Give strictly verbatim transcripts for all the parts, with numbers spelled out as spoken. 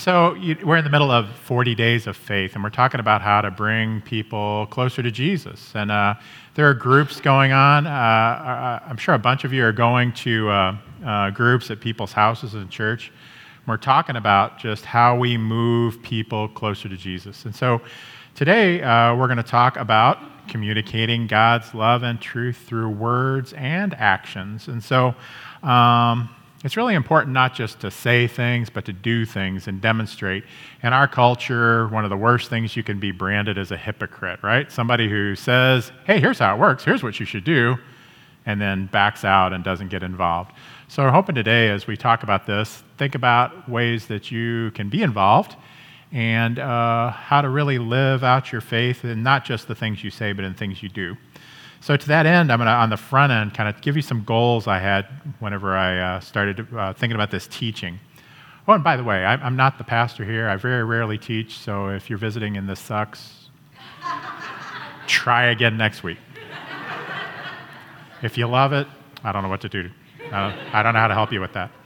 So you, we're in the middle of forty days of faith, and we're talking about how to bring people closer to Jesus. And uh, there are groups going on. Uh, I- I'm sure a bunch of you are going to uh, uh, groups at people's houses in church. We're talking about just how we move people closer to Jesus. And so today uh, we're going to talk about communicating God's love and truth through words and actions. And so um, it's really important not just to say things, but to do things and demonstrate. In our culture, one of the worst things you can be branded as a hypocrite, right? Somebody who says, hey, here's how it works, here's what you should do, and then backs out and doesn't get involved. So we're hoping today, as we talk about this, think about ways that you can be involved and uh, how to really live out your faith, and not just the things you say, but in things you do. So to that end, I'm going to, on the front end, kind of give you some goals I had whenever I uh, started uh, thinking about this teaching. Oh, and by the way, I, I'm not the pastor here. I very rarely teach, so if you're visiting and this sucks, try again next week. If you love it, I don't know what to do. Uh, I don't know how to help you with that.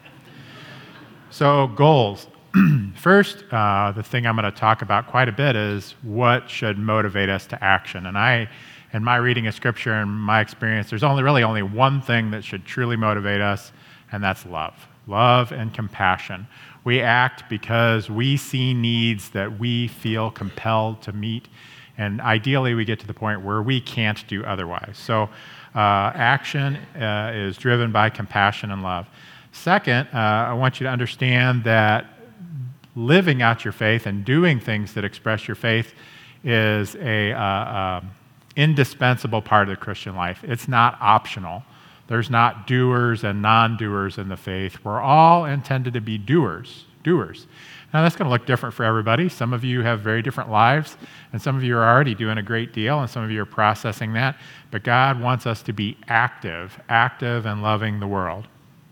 So goals. First, uh, the thing I'm going to talk about quite a bit is what should motivate us to action. And I, in my reading of Scripture and my experience, there's only really only one thing that should truly motivate us, and that's love. Love and compassion. We act because we see needs that we feel compelled to meet, and ideally we get to the point where we can't do otherwise. So uh, action uh, is driven by compassion and love. Second, uh, I want you to understand that living out your faith and doing things that express your faith is a uh, uh, indispensable part of the Christian life. It's not optional. There's not doers and non-doers in the faith. We're all intended to be doers, doers. Now that's going to look different for everybody. Some of you have very different lives, and some of you are already doing a great deal, and some of you are processing that. But God wants us to be active, active and loving the world.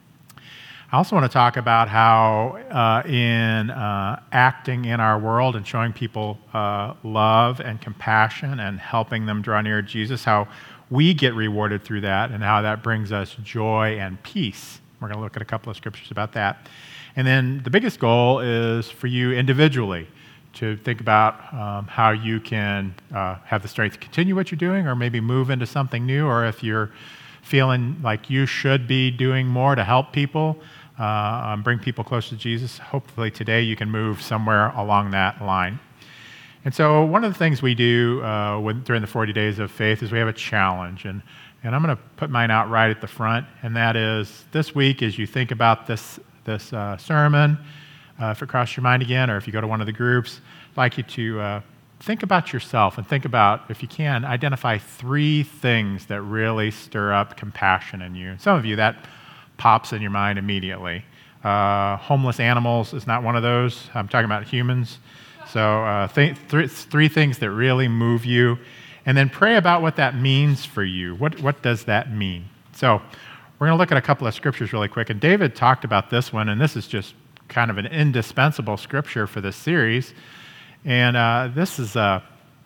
I also want to talk about how uh, in uh, acting in our world and showing people uh, love and compassion and helping them draw near to Jesus, how we get rewarded through that and how that brings us joy and peace. We're going to look at a couple of scriptures about that. And then the biggest goal is for you individually to think about um, how you can uh, have the strength to continue what you're doing, or maybe move into something new, or if you're feeling like you should be doing more to help people, Uh, um, bring people closer to Jesus. Hopefully today you can move somewhere along that line. And so one of the things we do uh, when, during the forty days of faith is we have a challenge. And, and I'm going to put mine out right at the front. And that is this week, as you think about this, this uh, sermon, uh, if it crosses your mind again, or if you go to one of the groups, I'd like you to uh, think about yourself and think about, if you can, identify three things that really stir up compassion in you. Some of you, that pops in your mind immediately. Uh, homeless animals is not one of those. I'm talking about humans. So uh, th- th- three things that really move you. And then pray about what that means for you. What, what does that mean? So we're going to look at a couple of scriptures really quick. And David talked about this one, and this is just kind of an indispensable scripture for this series. And uh, this is uh,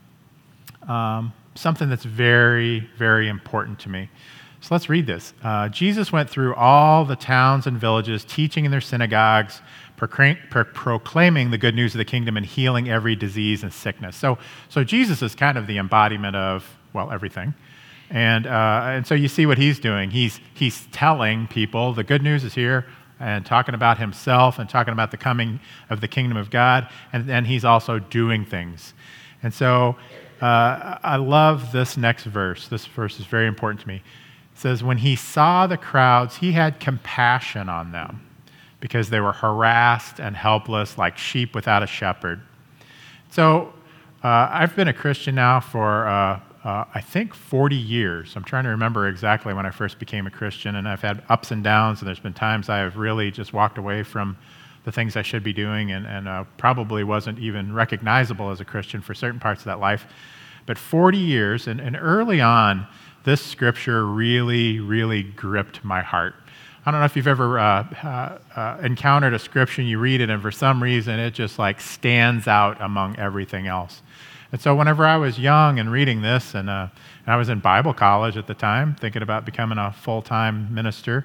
um, something that's very, very important to me. So let's read this. Uh, Jesus went through all the towns and villages, teaching in their synagogues, proclaim, pro- proclaiming the good news of the kingdom and healing every disease and sickness. So, so Jesus is kind of the embodiment of, well, everything. And, uh, and so you see what he's doing. He's, he's telling people the good news is here, and talking about himself and talking about the coming of the kingdom of God, and then he's also doing things. And so uh, I love this next verse. This verse is very important to me. It says, when he saw the crowds, he had compassion on them because they were harassed and helpless like sheep without a shepherd. So uh, I've been a Christian now for, uh, uh, I think, forty years. I'm trying to remember exactly when I first became a Christian, and I've had ups and downs, and there's been times I have really just walked away from the things I should be doing and, and uh, probably wasn't even recognizable as a Christian for certain parts of that life. But forty years, and, and early on, this scripture really, really gripped my heart. I don't know if you've ever uh, uh, uh, encountered a scripture, and you read it, and for some reason it just like stands out among everything else. And so whenever I was young and reading this, and, uh, and I was in Bible college at the time, thinking about becoming a full-time minister,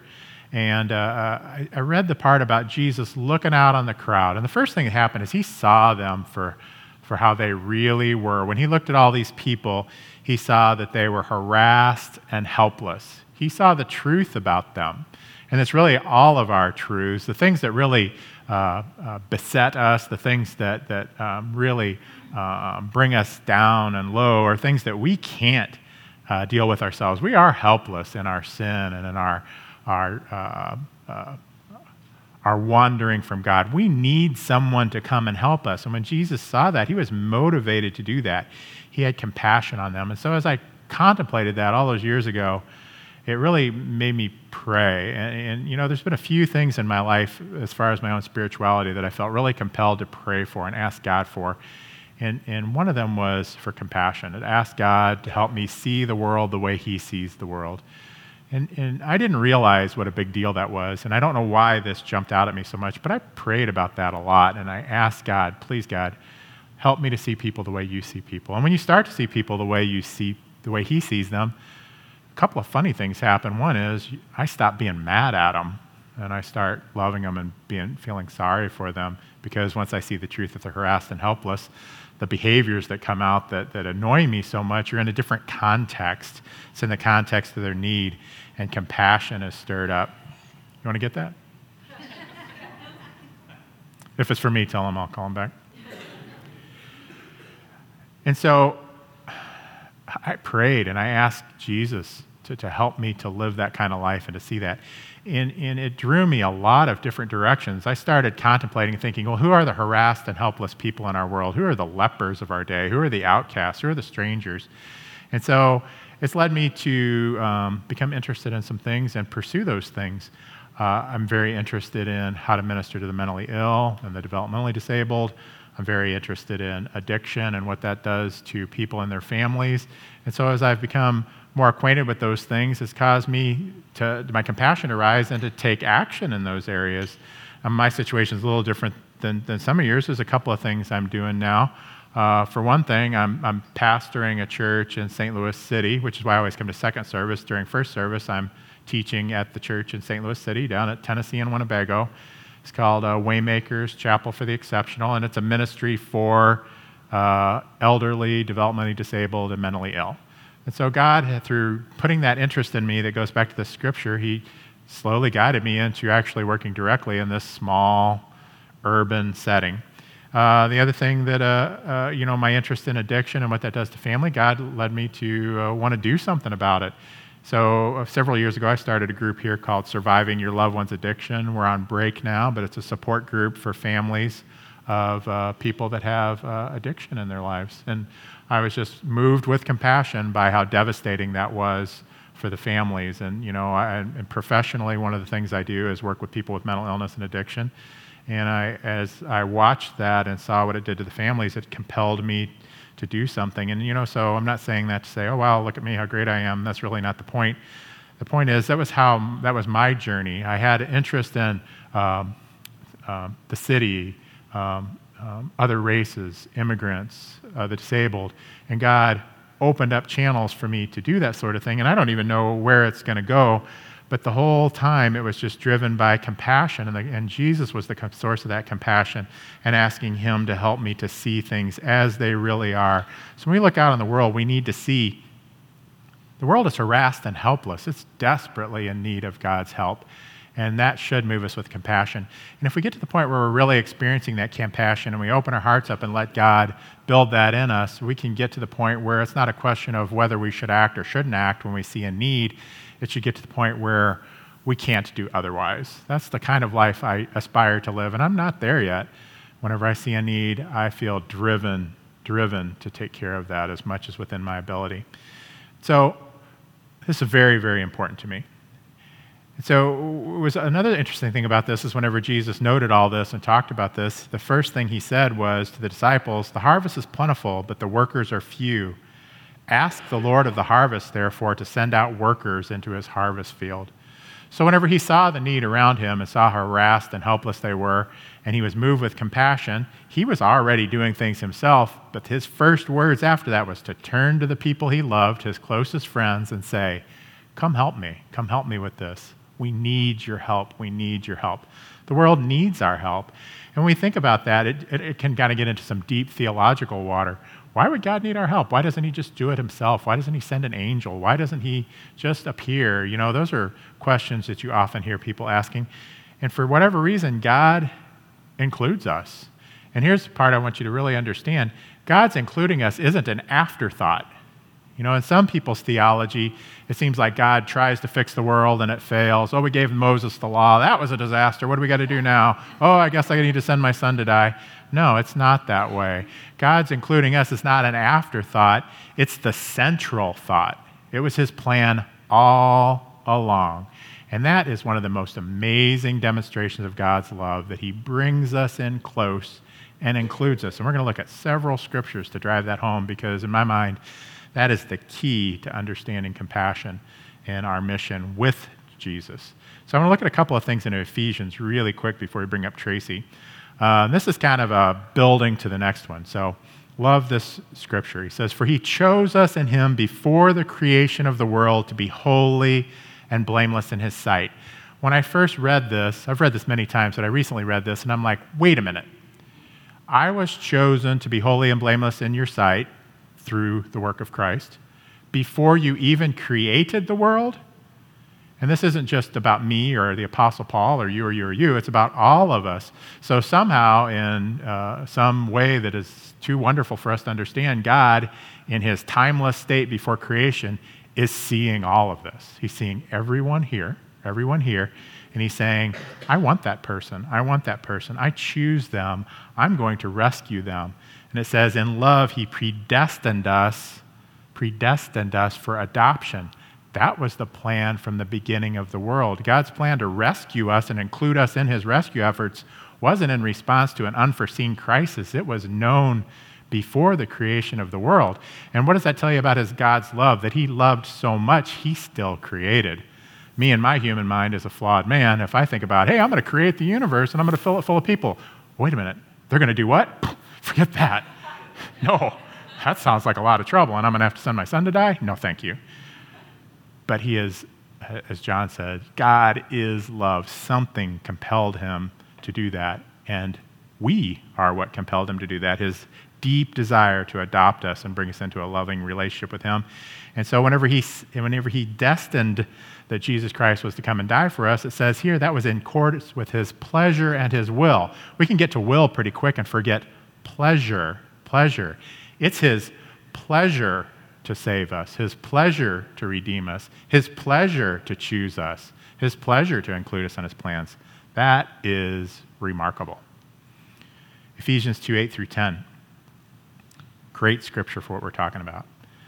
And uh, I, I read the part about Jesus looking out on the crowd. And the first thing that happened is he saw them for, for how they really were. When he looked at all these people, he saw that they were harassed and helpless. He saw the truth about them. And it's really all of our truths, the things that really uh, uh, beset us, the things that, that um, really uh, bring us down and low, are things that we can't uh, deal with ourselves. We are helpless in our sin and in our, our, uh, uh, our wandering from God. We need someone to come and help us. And when Jesus saw that, he was motivated to do that. He had compassion on them. And so as I contemplated that all those years ago, it really made me pray. And, and, you know, there's been a few things in my life as far as my own spirituality that I felt really compelled to pray for and ask God for. And, and one of them was for compassion. It asked God to help me see the world the way he sees the world. And, and I didn't realize what a big deal that was. And I don't know why this jumped out at me so much, but I prayed about that a lot. And I asked God, please, God, help me to see people the way you see people. And when you start to see people the way you see, the way he sees them, a couple of funny things happen. One is I stop being mad at them, and I start loving them and being feeling sorry for them, because once I see the truth that they're harassed and helpless, the behaviors that come out that, that annoy me so much are in a different context. It's in the context of their need, and compassion is stirred up. You want to get that? If it's for me, tell them I'll call them back. And so I prayed and I asked Jesus to, to help me to live that kind of life and to see that. And, and it drew me a lot of different directions. I started contemplating and thinking, well, who are the harassed and helpless people in our world? Who are the lepers of our day? Who are the outcasts? Who are the strangers? And so it's led me to um, become interested in some things and pursue those things. Uh, I'm very interested in how to minister to the mentally ill and the developmentally disabled. I'm very interested in addiction and what that does to people and their families. And so as I've become more acquainted with those things, it's caused me to, my compassion to rise and to take action in those areas. Um, my situation is a little different than, than some of yours. There's a couple of things I'm doing now. Uh, for one thing, I'm, I'm pastoring a church in Saint Louis City, which is why I always come to second service. During first service, I'm teaching at the church in Saint Louis City down at Tennessee and Winnebago. It's called uh, Waymakers Chapel for the Exceptional, and it's a ministry for uh, elderly, developmentally disabled, and mentally ill. And so God, through putting that interest in me that goes back to the scripture, he slowly guided me into actually working directly in this small, urban setting. Uh, the other thing that, uh, uh, you know, my interest in addiction and what that does to family, God led me to uh, want to do something about it. So uh, several years ago, I started a group here called Surviving Your Loved One's Addiction. We're on break now, but it's a support group for families of uh, people that have uh, addiction in their lives. And I was just moved with compassion by how devastating that was for the families. And, you know, I, and professionally, one of the things I do is work with people with mental illness and addiction. And I, as I watched that and saw what it did to the families, it compelled me to do something. And, you know, so I'm not saying that to say, oh, wow, look at me, how great I am. That's really not the point. The point is, that was how, that was my journey. I had interest in um, uh, the city, um, um, other races, immigrants, uh, the disabled, and God opened up channels for me to do that sort of thing. And I don't even know where it's going to go, but the whole time it was just driven by compassion, and, the, and Jesus was the source of that compassion, and asking him to help me to see things as they really are. So when we look out in the world, we need to see the world is harassed and helpless. It's desperately in need of God's help, and that should move us with compassion. And if we get to the point where we're really experiencing that compassion and we open our hearts up and let God build that in us, we can get to the point where it's not a question of whether we should act or shouldn't act when we see a need. It should get to the point where we can't do otherwise. That's the kind of life I aspire to live, and I'm not there yet. Whenever I see a need, I feel driven, driven to take care of that as much as within my ability. So this is very, very important to me. So it was another interesting thing about this is whenever Jesus noted all this and talked about this, the first thing he said was to the disciples, the harvest is plentiful, but the workers are few. Ask the Lord of the harvest, therefore, to send out workers into his harvest field. So whenever he saw the need around him and saw how harassed and helpless they were, and he was moved with compassion, he was already doing things himself, but his first words after that was to turn to the people he loved, his closest friends, and say, come help me. Come help me with this. We need your help. We need your help. The world needs our help. And when we think about that, it, it, it can kind of get into some deep theological water. Why would God need our help? Why doesn't he just do it himself? Why doesn't he send an angel? Why doesn't he just appear? You know, those are questions that you often hear people asking. And for whatever reason, God includes us. And here's the part I want you to really understand. God's including us isn't an afterthought. You know, in some people's theology, it seems like God tries to fix the world and it fails. Oh, we gave Moses the law. That was a disaster. What do we got to do now? Oh, I guess I need to send my son to die. No, it's not that way. God's including us is not an afterthought. It's the central thought. It was his plan all along. And that is one of the most amazing demonstrations of God's love, that he brings us in close and includes us. And we're going to look at several scriptures to drive that home, because in my mind, that is the key to understanding compassion and our mission with Jesus. So I'm going to look at a couple of things in Ephesians really quick before we bring up Tracy. Uh, this is kind of a building to the next one. So love this scripture. He says, "For he chose us in him before the creation of the world to be holy and blameless in his sight." When I first read this, I've read this many times, but I recently read this, and I'm like, wait a minute. I was chosen to be holy and blameless in your sight through the work of Christ before you even created the world? And this isn't just about me or the Apostle Paul or you or you or you. It's about all of us. So somehow, in uh, some way that is too wonderful for us to understand, God, in his timeless state before creation, is seeing all of this. He's seeing everyone here, everyone here, and he's saying, I want that person. I want that person. I choose them. I'm going to rescue them. And it says, in love, he predestined us, predestined us for adoption. That was the plan from the beginning of the world. God's plan to rescue us and include us in his rescue efforts wasn't in response to an unforeseen crisis. It was known before the creation of the world. And what does that tell you about his God's love? That he loved so much, he still created. Me and my human mind is a flawed man. If I think about, hey, I'm going to create the universe and I'm going to fill it full of people. Wait a minute. They're going to do what? Forget that. No, that sounds like a lot of trouble, and I'm going to have to send my son to die? No, thank you. But he is, as John said, God is love. Something compelled him to do that, and we are what compelled him to do that, his deep desire to adopt us and bring us into a loving relationship with him. And so whenever he, whenever he destined that Jesus Christ was to come and die for us, it says here that was in accordance with his pleasure and his will. We can get to will pretty quick and forget pleasure, pleasure. It's his pleasure to save us, his pleasure to redeem us, his pleasure to choose us, his pleasure to include us in his plans. That is remarkable. Ephesians two, eight through ten. Great scripture for what we're talking about.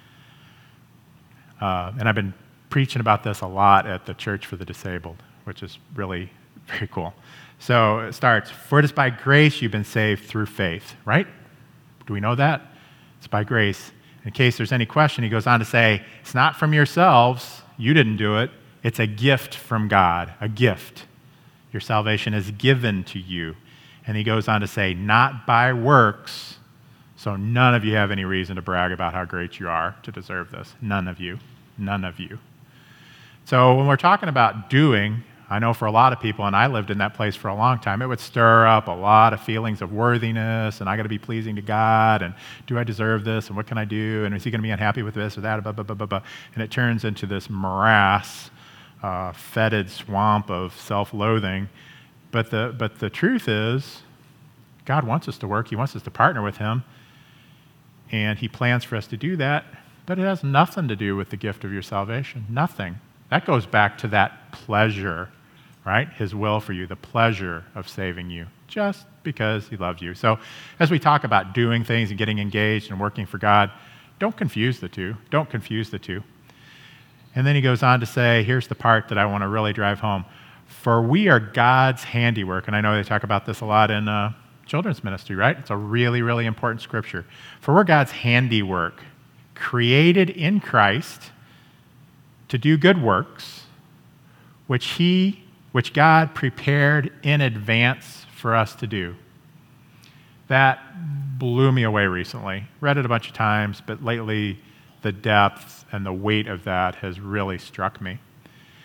Uh, and I've been preaching about this a lot at the Church for the Disabled, which is really very cool. So it starts, for it is by grace you've been saved through faith, right? Do we know that? It's by grace. In case there's any question, he goes on to say, it's not from yourselves, you didn't do it, it's a gift from God, a gift. Your salvation is given to you. And he goes on to say, not by works, so none of you have any reason to brag about how great you are to deserve this. None of you. None of you. So when we're talking about doing, I know for a lot of people, and I lived in that place for a long time, it would stir up a lot of feelings of worthiness, and I got to be pleasing to God, and do I deserve this, and what can I do, and is he going to be unhappy with this or that, blah, blah, blah, blah, blah. And it turns into this morass, uh, fetid swamp of self-loathing. But the, but the truth is, God wants us to work. He wants us to partner with him, and he plans for us to do that, but it has nothing to do with the gift of your salvation. Nothing. That goes back to that pleasure, right? His will for you, the pleasure of saving you, just because he loves you. So as we talk about doing things and getting engaged and working for God, don't confuse the two. Don't confuse the two. And then he goes on to say, here's the part that I want to really drive home. For we are God's handiwork. And I know they talk about this a lot in uh, children's ministry, right? It's a really, really important scripture. For we're God's handiwork, created in Christ to do good works, which he, which God prepared in advance for us to do. That blew me away recently. Read it a bunch of times, but lately the depth and the weight of that has really struck me.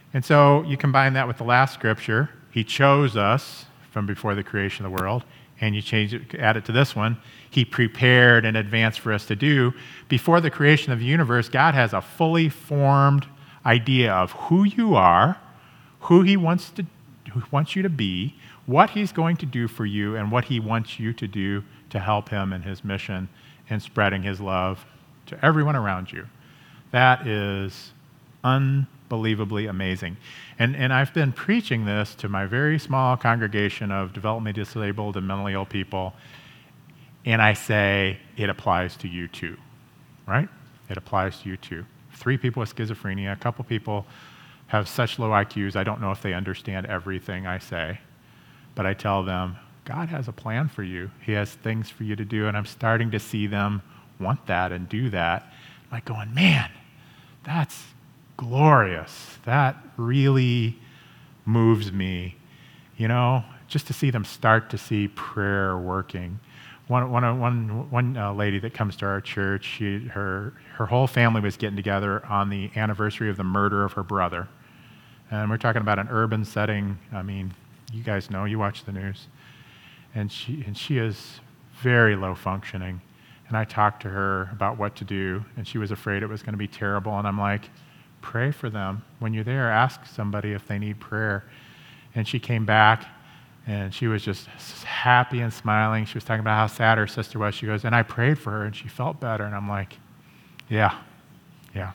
And so you combine that with the last scripture, he chose us from before the creation of the world, and you change it, add it to this one, he prepared in advance for us to do. Before the creation of the universe, God has a fully formed idea of who you are, who he wants to, who wants you to be, what he's going to do for you, and what he wants you to do to help him in his mission in spreading his love to everyone around you. That is unbelievably amazing. And, and I've been preaching this to my very small congregation of developmentally disabled and mentally ill people, and I say it applies to you too, right? It applies to you too. Three people with schizophrenia, a couple people have such low I Qs, I don't know if they understand everything I say, but I tell them, God has a plan for you. He has things for you to do, and I'm starting to see them want that and do that. I'm like going, man, that's glorious. That really moves me, you know, just to see them start to see prayer working. One, one, one, one uh, lady that comes to our church, she, her, her whole family was getting together on the anniversary of the murder of her brother. And we're talking about an urban setting. I mean, you guys know, you watch the news. And she, and she is very low functioning. And I talked to her about what to do, and she was afraid it was going to be terrible. And I'm like, pray for them. When you're there, ask somebody if they need prayer. And she came back, and she was just happy and smiling. She was talking about how sad her sister was. She goes, and I prayed for her, and she felt better. And I'm like, yeah, yeah.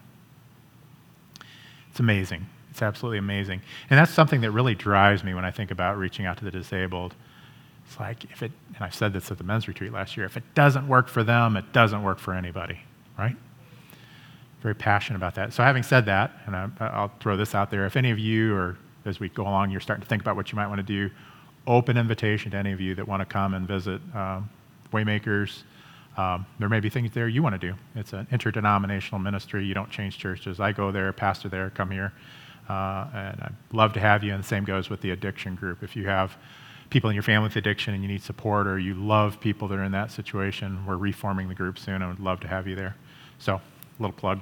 It's amazing. It's absolutely amazing. And that's something that really drives me when I think about reaching out to the disabled. It's like, if it, and I said this at the men's retreat last year, if it doesn't work for them, it doesn't work for anybody, right? Very passionate about that. So having said that, and I, I'll throw this out there, if any of you, or as we go along, you're starting to think about what you might want to do, open invitation to any of you that want to come and visit um, Waymakers. Um, there may be things there you want to do. It's an interdenominational ministry. You don't change churches. I go there, pastor there, come here. Uh, and I'd love to have you, and the same goes with the addiction group. If you have people in your family with addiction and you need support, or you love people that are in that situation, we're reforming the group soon. I would love to have you there. So, a little plug.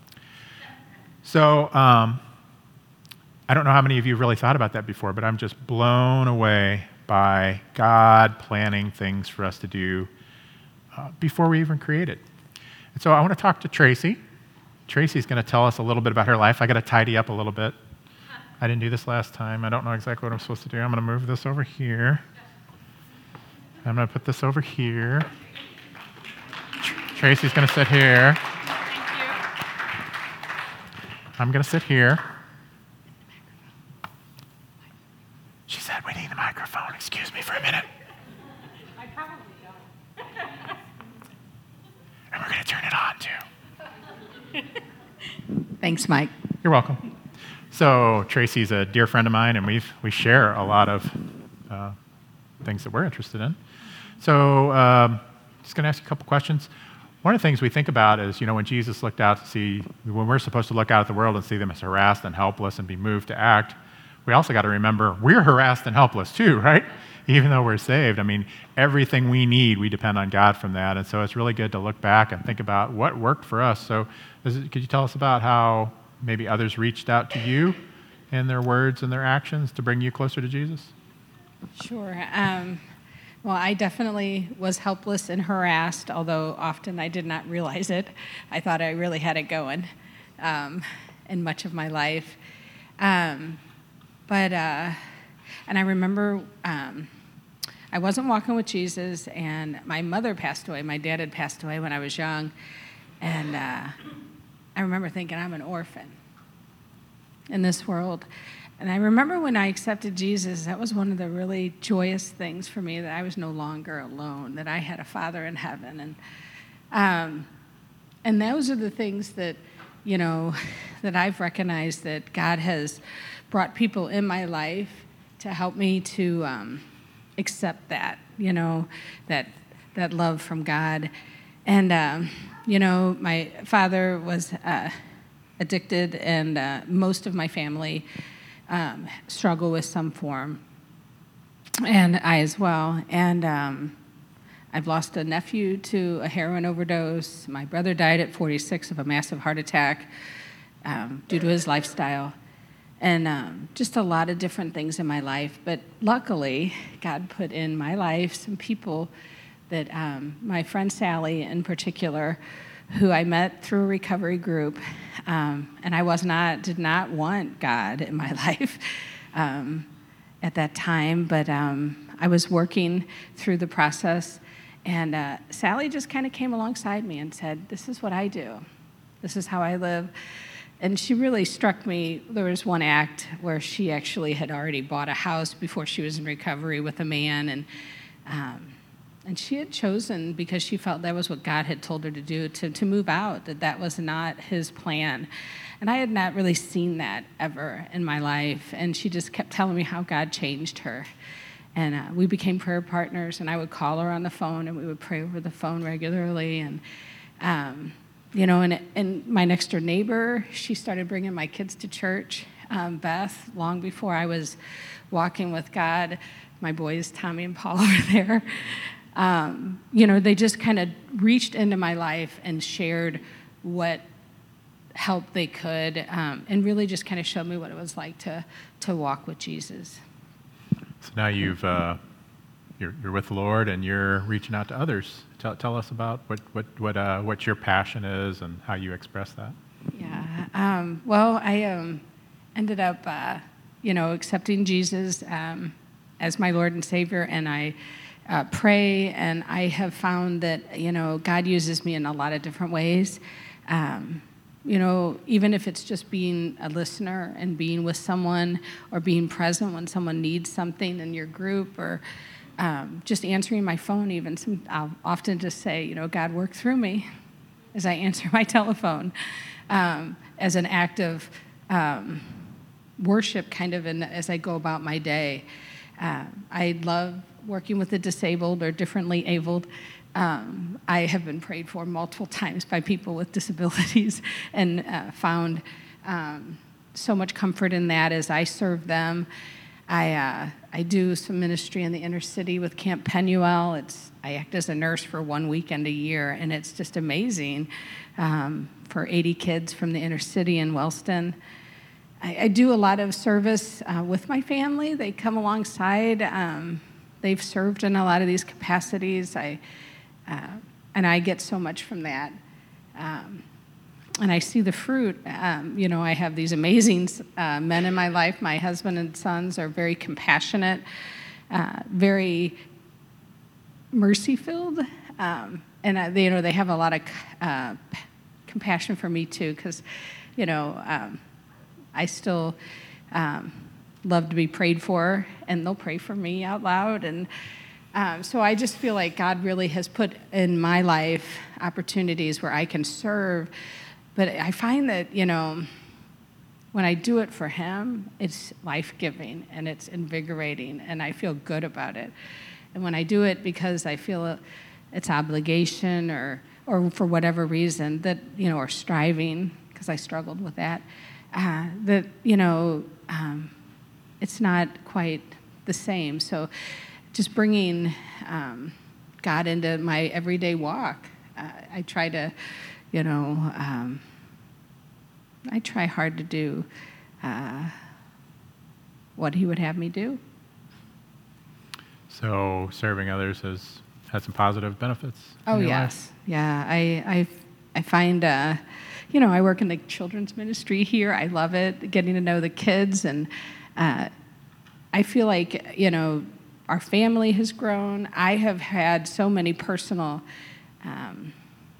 So, um, I don't know how many of you have really thought about that before, but I'm just blown away by God planning things for us to do uh, before we even created. And so I want to talk to Tracy. Tracy's going to tell us a little bit about her life. I got to tidy up a little bit. I didn't do this last time. I don't know exactly what I'm supposed to do. I'm going to move this over here. I'm going to put this over here. Tracy's going to sit here. Thank you. I'm going to sit here. She said, we need a microphone. Excuse me for a minute. I probably don't. And we're going to turn it on, too. Thanks, Mike. You're welcome. So Tracy's a dear friend of mine, and we've we share a lot of uh, things that we're interested in. So um, just going to ask you a couple questions. One of the things we think about is, you know, when Jesus looked out to see, when we're supposed to look out at the world and see them as harassed and helpless and be moved to act, we also got to remember we're harassed and helpless too, right? Even though we're saved. I mean, everything we need, we depend on God from that. And so it's really good to look back and think about what worked for us. So is it, could you tell us about how maybe others reached out to you in their words and their actions to bring you closer to Jesus? Sure. Um, well, I definitely was helpless and harassed, although often I did not realize it. I thought I really had it going um, in much of my life. Um, but, uh, and I remember um, I wasn't walking with Jesus, and my mother passed away. My dad had passed away when I was young, and uh, I remember thinking, I'm an orphan in this world. And I remember when I accepted Jesus, that was one of the really joyous things for me, that I was no longer alone, that I had a Father in heaven. And um, and those are the things that, you know, that I've recognized that God has brought people in my life to help me to um, accept that, you know, that that love from God. And, um, you know, my father was uh, addicted, and uh, most of my family um, struggle with some form, and I as well. And um, I've lost a nephew to a heroin overdose. My brother died at forty-six of a massive heart attack um, due to his lifestyle. and um, just a lot of different things in my life. But luckily, God put in my life some people that um, my friend Sally in particular, who I met through a recovery group, um, and I was not, did not want God in my life um, at that time, but um, I was working through the process, and uh, Sally just kind of came alongside me and said, "This is what I do. This is how I live." And she really struck me. There was one act where she actually had already bought a house before she was in recovery with a man, and um, and she had chosen, because she felt that was what God had told her to do, to, to move out, that that was not his plan. And I had not really seen that ever in my life. And she just kept telling me how God changed her. And uh, we became prayer partners, and I would call her on the phone, and we would pray over the phone regularly. And, um, you know, and, and my next door neighbor, she started bringing my kids to church, um, Beth, long before I was walking with God. My boys, Tommy and Paul, were there. Um, you know, they just kind of reached into my life and shared what help they could, um, and really just kind of showed me what it was like to to walk with Jesus. So now you've uh, you're, you're with the Lord, and you're reaching out to others. Tell, tell us about what what what uh, what your passion is and how you express that. Yeah. Um, well, I um, ended up, uh, you know, accepting Jesus um, as my Lord and Savior, and I. Uh, pray, and I have found that, you know, God uses me in a lot of different ways. Um, you know, even if it's just being a listener and being with someone, or being present when someone needs something in your group, or um, just answering my phone even. Some, I'll often just say, you know, God, work through me as I answer my telephone, um, as an act of um, worship, kind of, in, as I go about my day. Uh, I love working with the disabled or differently abled. Um, I have been prayed for multiple times by people with disabilities, and uh, found um, so much comfort in that as I serve them. I uh, I do some ministry in the inner city with Camp Penuel. It's I act as a nurse for one weekend a year, and it's just amazing um, for eighty kids from the inner city in Wellston. I, I do a lot of service uh, with my family. They come alongside. Um, they've served in a lot of these capacities. I uh, and I get so much from that. Um, and I see the fruit. Um, you know, I have these amazing uh, men in my life. My husband and sons are very compassionate, uh, very mercy-filled, um, and uh, they, you know, they have a lot of uh, compassion for me too, because, you know, um, I still um, love to be prayed for, and they'll pray for me out loud. And um, so I just feel like God really has put in my life opportunities where I can serve. But I find that, you know, when I do it for him, it's life-giving and it's invigorating, and I feel good about it. And when I do it because I feel it's obligation, or or for whatever reason that, you know, or striving, because I struggled with that, uh, that, you know, um, it's not quite the same. So just bringing um, God into my everyday walk, uh, I try to, you know, um, I try hard to do uh, what he would have me do. So serving others has had some positive benefits. Oh, yes. Life? Yeah, I, I, I find, uh, you know, I work in the children's ministry here. I love it, getting to know the kids. And uh, I feel like, you know, our family has grown. I have had so many personal, um,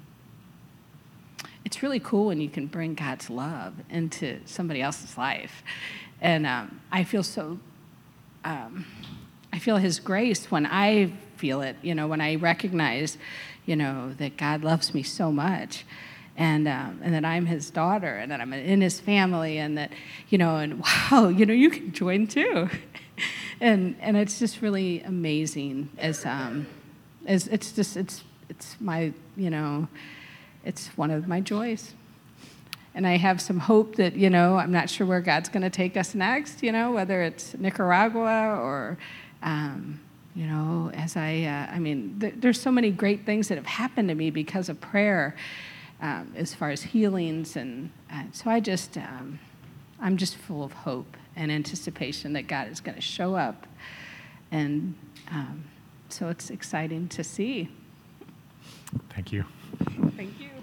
it's really cool when you can bring God's love into somebody else's life. And um, I feel so, um, I feel his grace when I feel it, you know, when I recognize, you know, that God loves me so much, and um, and that I'm his daughter, and that I'm in his family, and that, you know, and wow, you know, you can join too. and and it's just really amazing as um as it's just it's it's my, you know, it's one of my joys. And I have some hope that, you know, I'm not sure where God's going to take us next, you know, whether it's Nicaragua or, um, you know, as I, uh, I mean, th- there's so many great things that have happened to me because of prayer, um, as far as healings. And uh, so I just, um, I'm just full of hope and anticipation that God is going to show up. And um, so it's exciting to see. Thank you. Thank you.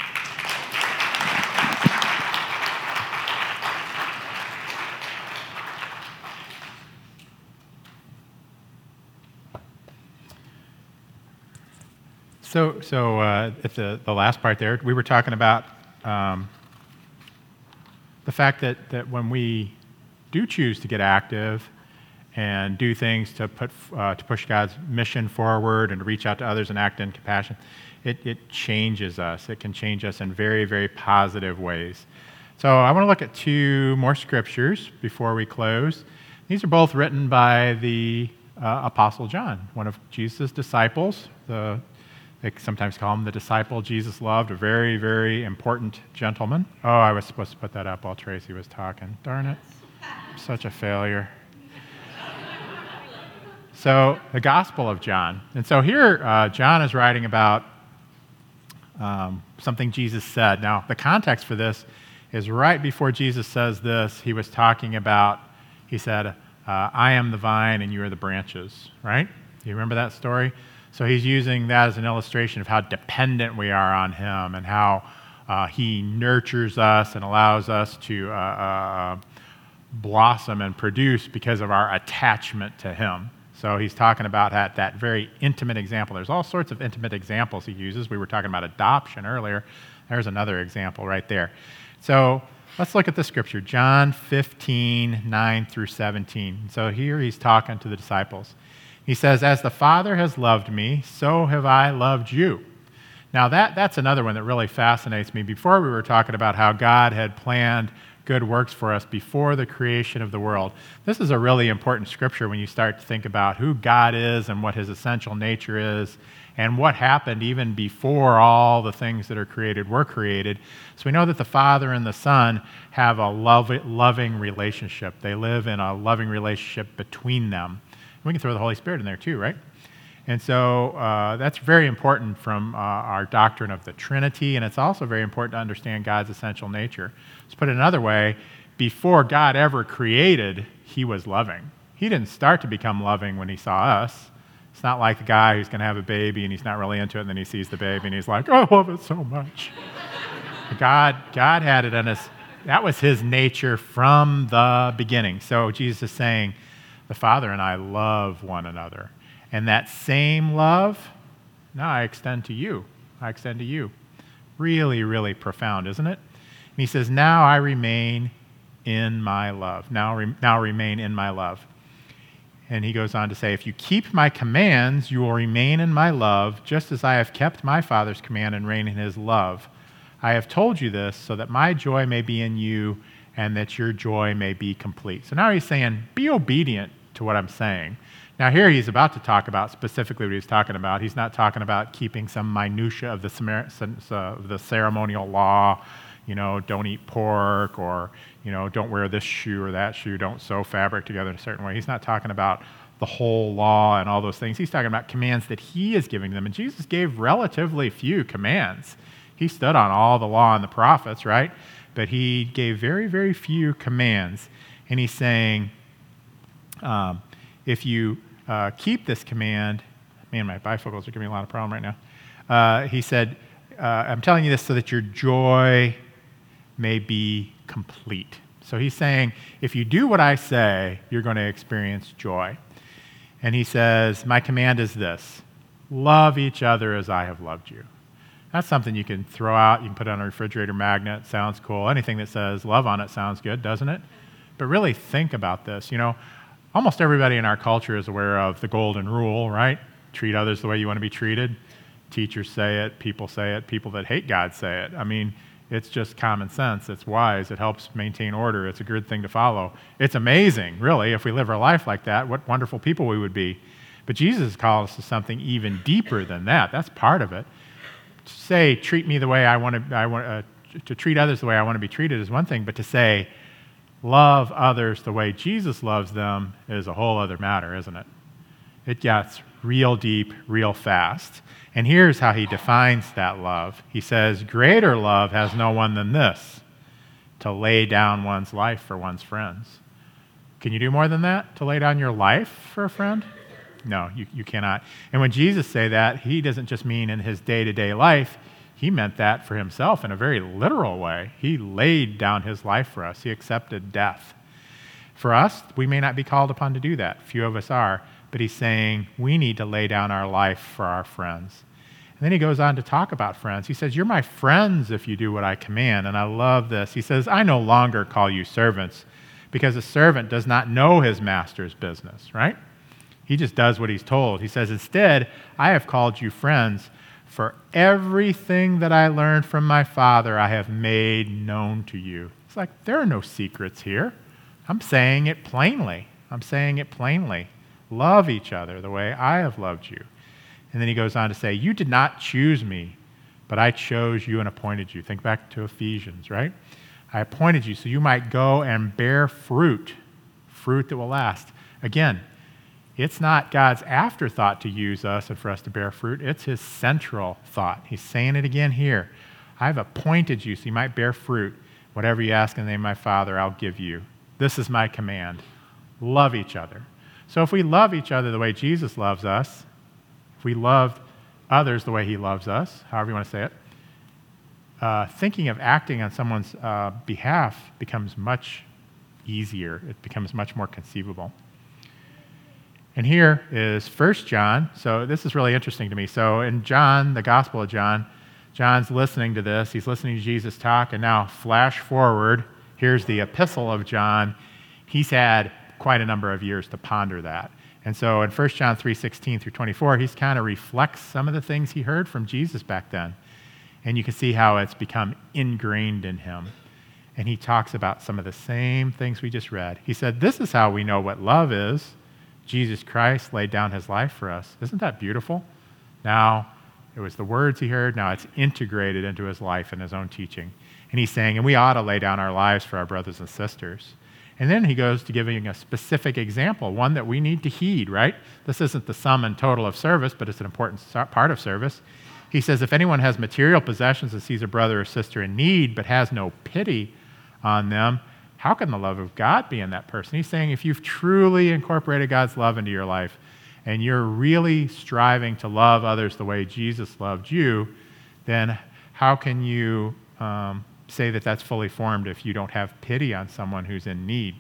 So, so uh, at the, the last part there, we were talking about um, the fact that, that when we do choose to get active and do things to put uh, to push God's mission forward and to reach out to others and act in compassion, it, it changes us. It can change us in very, very positive ways. So I want to look at two more scriptures before we close. These are both written by the uh, Apostle John, one of Jesus' disciples. The They sometimes call him the disciple Jesus loved, a very, very important gentleman. Oh, I was supposed to put that up while Tracy was talking. Darn it. I'm such a failure. So, the Gospel of John. And so here, uh, John is writing about um, something Jesus said. Now, the context for this is right before Jesus says this, he was talking about, he said, uh, I am the vine and you are the branches, right? Do you remember that story? So he's using that as an illustration of how dependent we are on him and how uh, he nurtures us and allows us to uh, uh, blossom and produce because of our attachment to him. So he's talking about that, that very intimate example. There's all sorts of intimate examples he uses. We were talking about adoption earlier. There's another example right there. So let's look at the scripture, John fifteen, nine through seventeen. So here he's talking to the disciples. He says, as the Father has loved me, so have I loved you. Now that, that's another one that really fascinates me. Before we were talking about how God had planned good works for us before the creation of the world. This is a really important scripture when you start to think about who God is and what his essential nature is and what happened even before all the things that are created were created. So we know that the Father and the Son have a love, loving relationship. They live in a loving relationship between them. We can throw the Holy Spirit in there too, right? And so uh, that's very important from uh, our doctrine of the Trinity, and it's also very important to understand God's essential nature. Let's put it another way. Before God ever created, he was loving. He didn't start to become loving when he saw us. It's not like the guy who's going to have a baby and he's not really into it, and then he sees the baby and he's like, I love it so much. God, God had it in us. That was his nature from the beginning. So Jesus is saying, the Father and I love one another. And that same love, now I extend to you. I extend to you. Really, really profound, isn't it? And he says, now I remain in my love. Now, re- now remain in my love. And he goes on to say, if you keep my commands, you will remain in my love, just as I have kept my Father's command and reign in his love. I have told you this so that my joy may be in you and that your joy may be complete. So now he's saying, be obedient to what I'm saying. Now here he's about to talk about specifically what he's talking about. He's not talking about keeping some minutia of the, of the ceremonial law, you know, don't eat pork, or, you know, don't wear this shoe or that shoe, don't sew fabric together in a certain way. He's not talking about the whole law and all those things. He's talking about commands that he is giving them. And Jesus gave relatively few commands. He stood on all the law and the prophets, right? But he gave very, very few commands. And he's saying, um, if you uh, keep this command, man, my bifocals are giving me a lot of problem right now. Uh, he said, uh, I'm telling you this so that your joy may be complete. So he's saying, if you do what I say, you're going to experience joy. And he says, my command is this, love each other as I have loved you. That's something you can throw out. You can put it on a refrigerator magnet. Sounds cool. Anything that says love on it sounds good, doesn't it? But really think about this. You know, almost everybody in our culture is aware of the golden rule, right? Treat others the way you want to be treated. Teachers say it. People say it. People that hate God say it. I mean, it's just common sense. It's wise. It helps maintain order. It's a good thing to follow. It's amazing, really, if we live our life like that, what wonderful people we would be. But Jesus calls us to something even deeper than that. That's part of it. To say, treat me the way I want to, I want uh, to treat others the way I want to be treated is one thing, but to say, love others the way Jesus loves them is a whole other matter, isn't it? It gets real deep, real fast. And here's how he defines that love. He says, greater love has no one than this, to lay down one's life for one's friends. Can you do more than that, to lay down your life for a friend? No, you, you cannot. And when Jesus say that, he doesn't just mean in his day-to-day life. He meant that for himself in a very literal way. He laid down his life for us. He accepted death. For us, we may not be called upon to do that. Few of us are. But he's saying we need to lay down our life for our friends. And then he goes on to talk about friends. He says, you're my friends if you do what I command. And I love this. He says, I no longer call you servants because a servant does not know his master's business, right? He just does what he's told. He says, instead, I have called you friends, for everything that I learned from my Father I have made known to you. It's like, there are no secrets here. I'm saying it plainly. I'm saying it plainly. Love each other the way I have loved you. And then he goes on to say, you did not choose me, but I chose you and appointed you. Think back to Ephesians, right? I appointed you so you might go and bear fruit, fruit that will last. Again, it's not God's afterthought to use us and for us to bear fruit. It's his central thought. He's saying it again here. I've appointed you so you might bear fruit. Whatever you ask in the name of my Father, I'll give you. This is my command. Love each other. So if we love each other the way Jesus loves us, if we love others the way he loves us, however you want to say it, uh, thinking of acting on someone's uh, behalf becomes much easier. It becomes much more conceivable. And here is First John. So this is really interesting to me. So in John, the Gospel of John, John's listening to this. He's listening to Jesus talk. And now flash forward. Here's the Epistle of John. He's had quite a number of years to ponder that. And so in First John three sixteen through twenty-four, he's kind of reflects some of the things he heard from Jesus back then. And you can see how it's become ingrained in him. And he talks about some of the same things we just read. He said, this is how we know what love is. Jesus Christ laid down his life for us. Isn't that beautiful? Now, it was the words he heard. Now it's integrated into his life and his own teaching. And he's saying, and we ought to lay down our lives for our brothers and sisters. And then he goes to giving a specific example, one that we need to heed, right? This isn't the sum and total of service, but it's an important part of service. He says, if anyone has material possessions and sees a brother or sister in need but has no pity on them, how can the love of God be in that person? He's saying if you've truly incorporated God's love into your life and you're really striving to love others the way Jesus loved you, then how can you um, say that that's fully formed if you don't have pity on someone who's in need?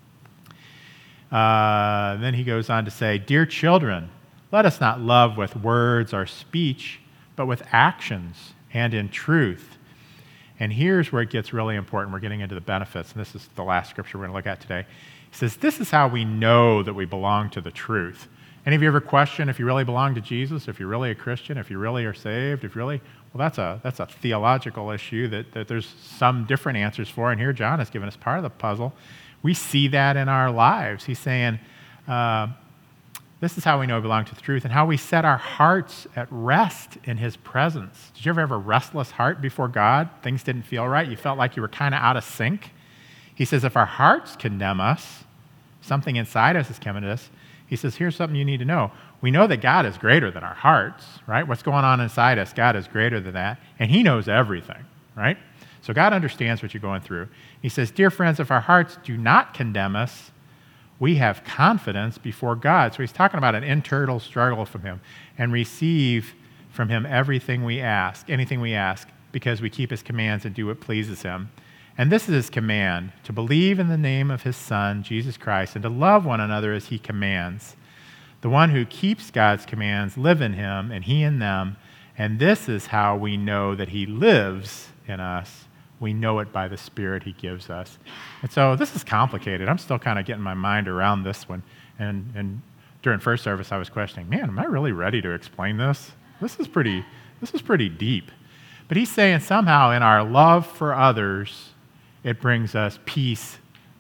Uh, then he goes on to say, dear children, let us not love with words or speech, but with actions and in truth. And here's where it gets really important. We're getting into the benefits, and this is the last scripture we're going to look at today. He says, this is how we know that we belong to the truth. Any of you ever question if you really belong to Jesus, if you're really a Christian, if you really are saved, if you really, well, that's a that's a theological issue that, that there's some different answers for, and here John has given us part of the puzzle. We see that in our lives. He's saying, uh, this is how we know we belong to the truth and how we set our hearts at rest in his presence. Did you ever have a restless heart before God? Things didn't feel right. You felt like you were kind of out of sync. He says, if our hearts condemn us, something inside us is coming to us. He says, here's something you need to know. We know that God is greater than our hearts, right? What's going on inside us, God is greater than that, and he knows everything, right? So God understands what you're going through. He says, dear friends, if our hearts do not condemn us, we have confidence before God. So he's talking about an internal struggle from him and receive from him everything we ask, anything we ask, because we keep his commands and do what pleases him. And this is his command, to believe in the name of his Son, Jesus Christ, and to love one another as he commands. The one who keeps God's commands live in him and he in them. And this is how we know that he lives in us. We know it by the Spirit he gives us. And so this is complicated. I'm still kind of getting my mind around this one. And, and during first service, I was questioning, man, am I really ready to explain this? This is pretty, this is pretty deep. But he's saying somehow in our love for others, it brings us peace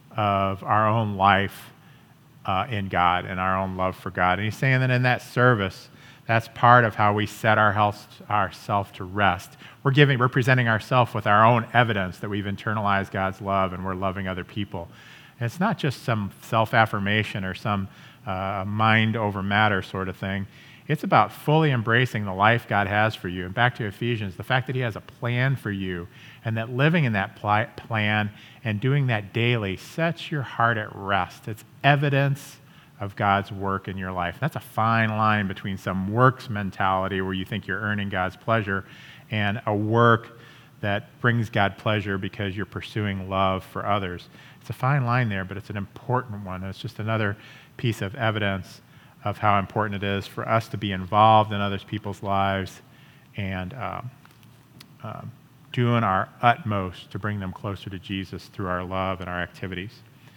of our own life uh, in God and our own love for God. And he's saying that in that service, that's part of how we set our health, ourselves to rest. We're giving, we're presenting ourselves with our own evidence that we've internalized God's love and we're loving other people. And it's not just some self-affirmation or some uh, mind over matter sort of thing. It's about fully embracing the life God has for you. And back to Ephesians, the fact that he has a plan for you and that living in that pl- plan and doing that daily sets your heart at rest. It's evidence of God's work in your life. That's a fine line between some works mentality where you think you're earning God's pleasure and a work that brings God pleasure because you're pursuing love for others. It's a fine line there, but it's an important one. It's just another piece of evidence of how important it is for us to be involved in other people's lives and um, um, doing our utmost to bring them closer to Jesus through our love and our activities.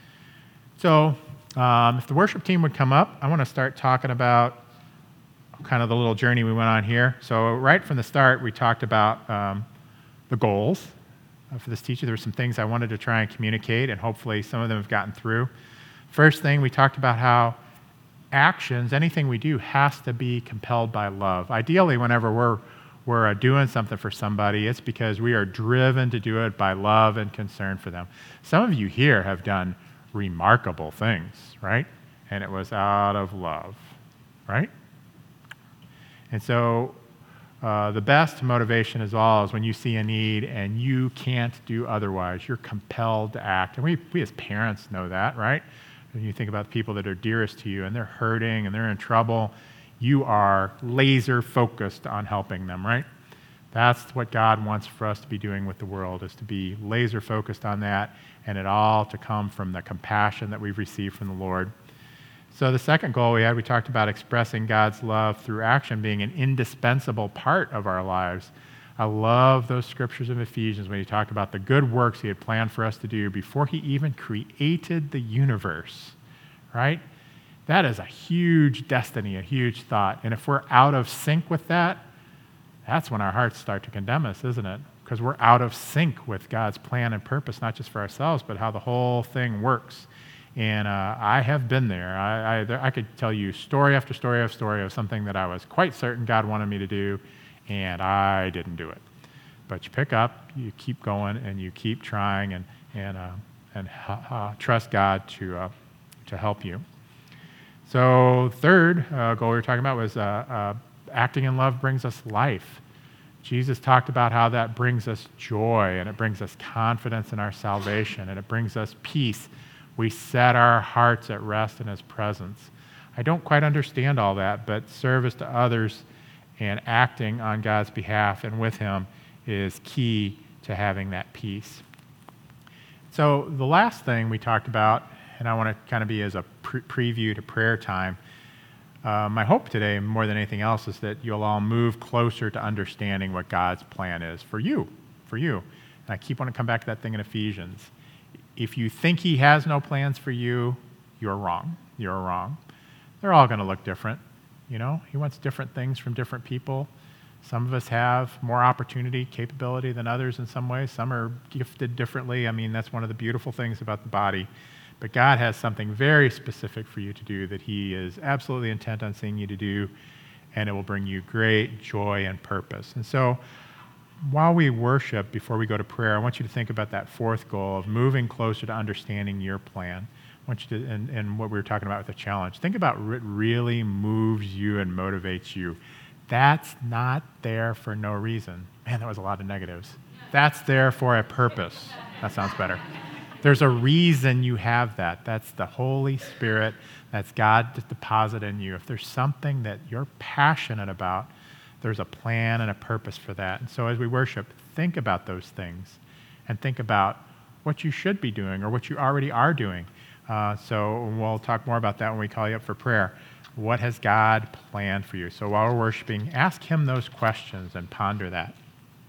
So um, if the worship team would come up, I want to start talking about kind of the little journey we went on here. So right from the start, we talked about um, the goals for this teaching. There were some things I wanted to try and communicate, and hopefully some of them have gotten through. First thing, we talked about how actions, anything we do, has to be compelled by love. Ideally, whenever we're we're uh, doing something for somebody, it's because we are driven to do it by love and concern for them. Some of you here have done remarkable things, right? And it was out of love, right? And so uh, the best motivation as all is when you see a need and you can't do otherwise. You're compelled to act. And we, we as parents know that, right? When you think about the people that are dearest to you and they're hurting and they're in trouble, you are laser focused on helping them, right? That's what God wants for us to be doing with the world, is to be laser focused on that, and it all to come from the compassion that we've received from the Lord. So the second goal we had, we talked about expressing God's love through action being an indispensable part of our lives. I love those scriptures of Ephesians when he talked about the good works he had planned for us to do before he even created the universe, right? That is a huge destiny, a huge thought. And if we're out of sync with that, that's when our hearts start to condemn us, isn't it? Because we're out of sync with God's plan and purpose, not just for ourselves, but how the whole thing works. And uh, I have been there. I, I, there. I could tell you story after story after story of something that I was quite certain God wanted me to do, and I didn't do it. But you pick up, you keep going, and you keep trying, and and uh, and uh, trust God to uh, to help you. So third uh, goal we were talking about was uh, uh, acting in love brings us life. Jesus talked about how that brings us joy, and it brings us confidence in our salvation, and it brings us peace. We set our hearts at rest in his presence. I don't quite understand all that, but service to others and acting on God's behalf and with him is key to having that peace. So the last thing we talked about, and I want to kind of be as a pre- preview to prayer time, uh, my hope today, more than anything else, is that you'll all move closer to understanding what God's plan is for you, for you. And I keep wanting to come back to that thing in Ephesians. If you think he has no plans for you, you're wrong. You're wrong. They're all going to look different. You know, he wants different things from different people. Some of us have more opportunity, capability than others in some ways. Some are gifted differently. I mean, that's one of the beautiful things about the body. But God has something very specific for you to do that he is absolutely intent on seeing you to do, and it will bring you great joy and purpose. And so while we worship, before we go to prayer, I want you to think about that fourth goal of moving closer to understanding your plan. I want you to, and, and what we were talking about with the challenge, think about what really moves you and motivates you. That's not there for no reason. Man, that was a lot of negatives. That's there for a purpose. That sounds better. There's a reason you have that. That's the Holy Spirit. That's God to deposit in you. If there's something that you're passionate about, there's a plan and a purpose for that. And so as we worship, think about those things and think about what you should be doing or what you already are doing. Uh, so we'll talk more about that when we call you up for prayer. What has God planned for you? So while we're worshiping, ask him those questions and ponder that.